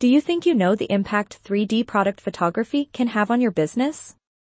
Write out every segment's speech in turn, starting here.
Do you think you know the impact 3D product photography can have on your business?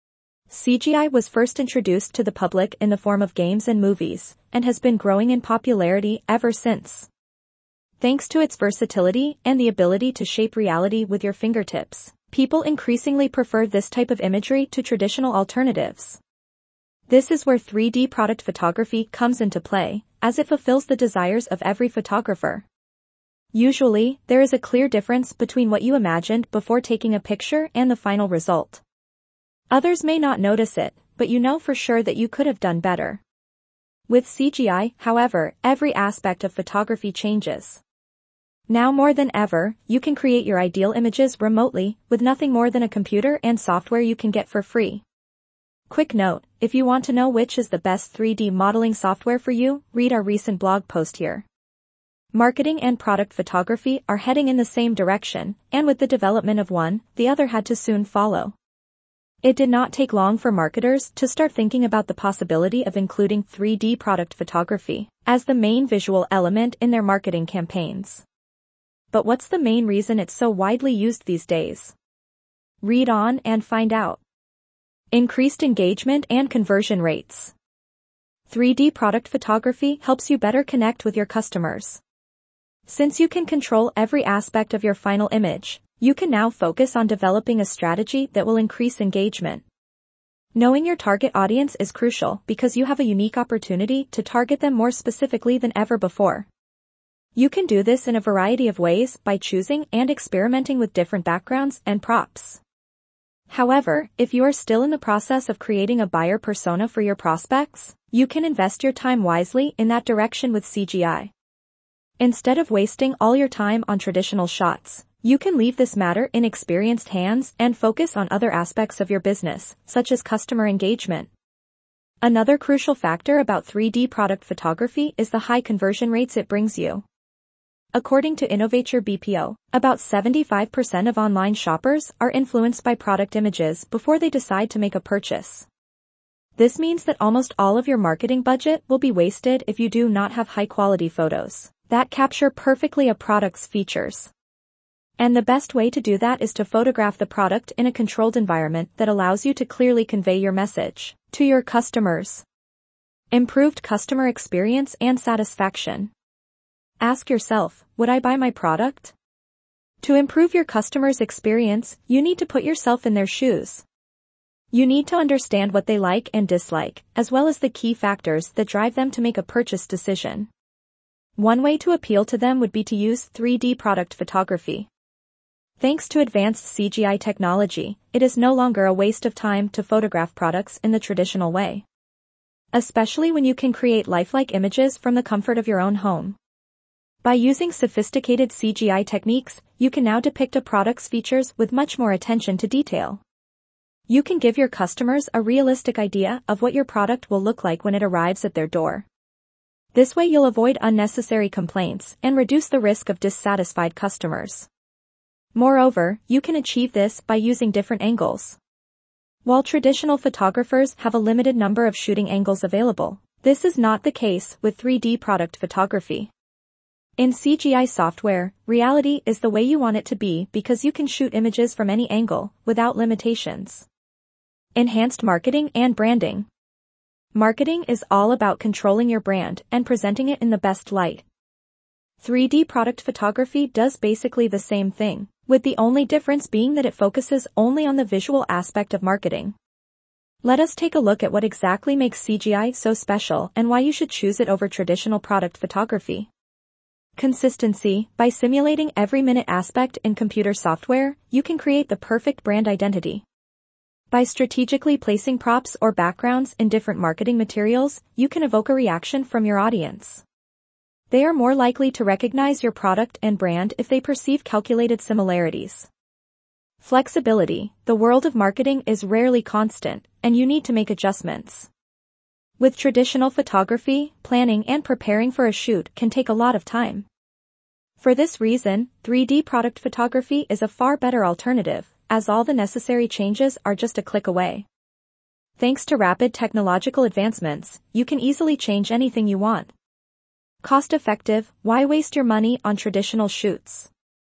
CGI was first introduced to the public in the form of games and movies, and has been growing in popularity ever since. Thanks to its versatility and the ability to shape reality with your fingertips, people increasingly prefer this type of imagery to traditional alternatives. This is where 3D product photography comes into play, as it fulfills the desires of every photographer. Usually, there is a clear difference between what you imagined before taking a picture and the final result. Others may not notice it, but you know for sure that you could have done better. With CGI, however, every aspect of photography changes. Now more than ever, you can create your ideal images remotely, with nothing more than a computer and software you can get for free. Quick note, if you want to know which is the best 3D modeling software for you, read our recent blog post here. Marketing and product photography are heading in the same direction, and with the development of one, the other had to soon follow. It did not take long for marketers to start thinking about the possibility of including 3D product photography as the main visual element in their marketing campaigns. But what's the main reason it's so widely used these days? Read on and find out. Increased engagement and conversion rates. 3D product photography helps you better connect with your customers. Since you can control every aspect of your final image, you can now focus on developing a strategy that will increase engagement. Knowing your target audience is crucial because you have a unique opportunity to target them more specifically than ever before. You can do this in a variety of ways by choosing and experimenting with different backgrounds and props. However, if you are still in the process of creating a buyer persona for your prospects, you can invest your time wisely in that direction with CGI. Instead of wasting all your time on traditional shots, you can leave this matter in experienced hands and focus on other aspects of your business, such as customer engagement. Another crucial factor about 3D product photography is the high conversion rates it brings you. According to Innovature BPO, about 75% of online shoppers are influenced by product images before they decide to make a purchase. This means that almost all of your marketing budget will be wasted if you do not have high-quality photos that capture perfectly a product's features. And the best way to do that is to photograph the product in a controlled environment that allows you to clearly convey your message to your customers. Improved customer experience and satisfaction. Ask yourself, would I buy my product? To improve your customer's experience, you need to put yourself in their shoes. You need to understand what they like and dislike, as well as the key factors that drive them to make a purchase decision. One way to appeal to them would be to use 3D product photography. Thanks to advanced CGI technology, it is no longer a waste of time to photograph products in the traditional way. Especially when you can create lifelike images from the comfort of your own home. By using sophisticated CGI techniques, you can now depict a product's features with much more attention to detail. You can give your customers a realistic idea of what your product will look like when it arrives at their door. This way you'll avoid unnecessary complaints and reduce the risk of dissatisfied customers. Moreover, you can achieve this by using different angles. While traditional photographers have a limited number of shooting angles available, this is not the case with 3D product photography. In CGI software, reality is the way you want it to be because you can shoot images from any angle, without limitations. Enhanced marketing and branding. Marketing is all about controlling your brand and presenting it in the best light. 3D product photography does basically the same thing, with the only difference being that it focuses only on the visual aspect of marketing. Let us take a look at what exactly makes CGI so special and why you should choose it over traditional product photography. Consistency. By simulating every minute aspect in computer software, you can create the perfect brand identity. By strategically placing props or backgrounds in different marketing materials, you can evoke a reaction from your audience. They are more likely to recognize your product and brand if they perceive calculated similarities. Flexibility. The world of marketing is rarely constant, and you need to make adjustments. With traditional photography, planning and preparing for a shoot can take a lot of time. For this reason, 3D product photography is a far better alternative, as all the necessary changes are just a click away. Thanks to rapid technological advancements, you can easily change anything you want. Cost-effective. Why waste your money on traditional shoots?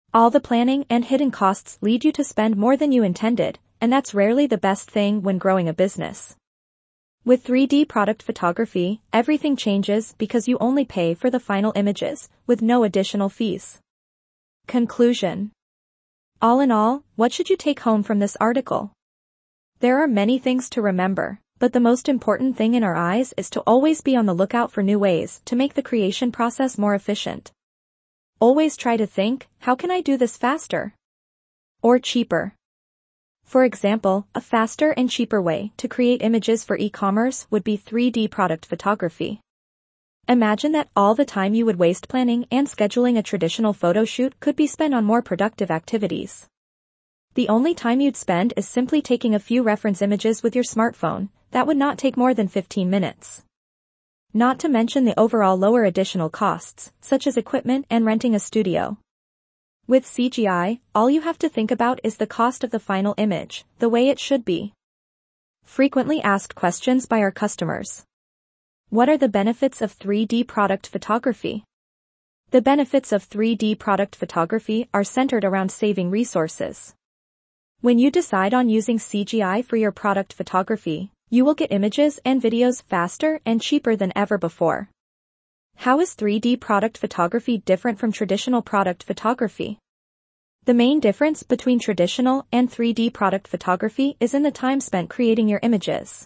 All the planning and hidden costs lead you to spend more than you intended, and that's rarely the best thing when growing a business. With 3D product photography, everything changes because you only pay for the final images, with no additional fees. Conclusion. All in all, what should you take home from this article? There are many things to remember, but the most important thing in our eyes is to always be on the lookout for new ways to make the creation process more efficient. Always try to think, how can I do this faster? Or cheaper? For example, a faster and cheaper way to create images for e-commerce would be 3D product photography. Imagine that all the time you would waste planning and scheduling a traditional photo shoot could be spent on more productive activities. The only time you'd spend is simply taking a few reference images with your smartphone. That would not take more than 15 minutes. Not to mention the overall lower additional costs, such as equipment and renting a studio. With CGI, all you have to think about is the cost of the final image, the way it should be. Frequently asked questions by our customers. What are the benefits of 3D product photography? The benefits of 3D product photography are centered around saving resources. When you decide on using CGI for your product photography, you will get images and videos faster and cheaper than ever before. How is 3D product photography different from traditional product photography? The main difference between traditional and 3D product photography is in the time spent creating your images.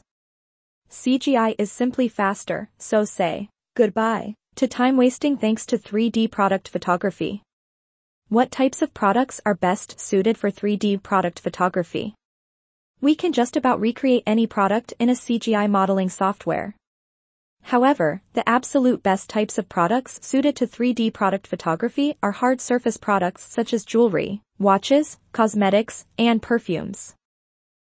CGI is simply faster, so say goodbye to time wasting thanks to 3D product photography. What types of products are best suited for 3D product photography? We can just about recreate any product in a CGI modeling software. However, the absolute best types of products suited to 3D product photography are hard surface products such as jewelry, watches, cosmetics, and perfumes.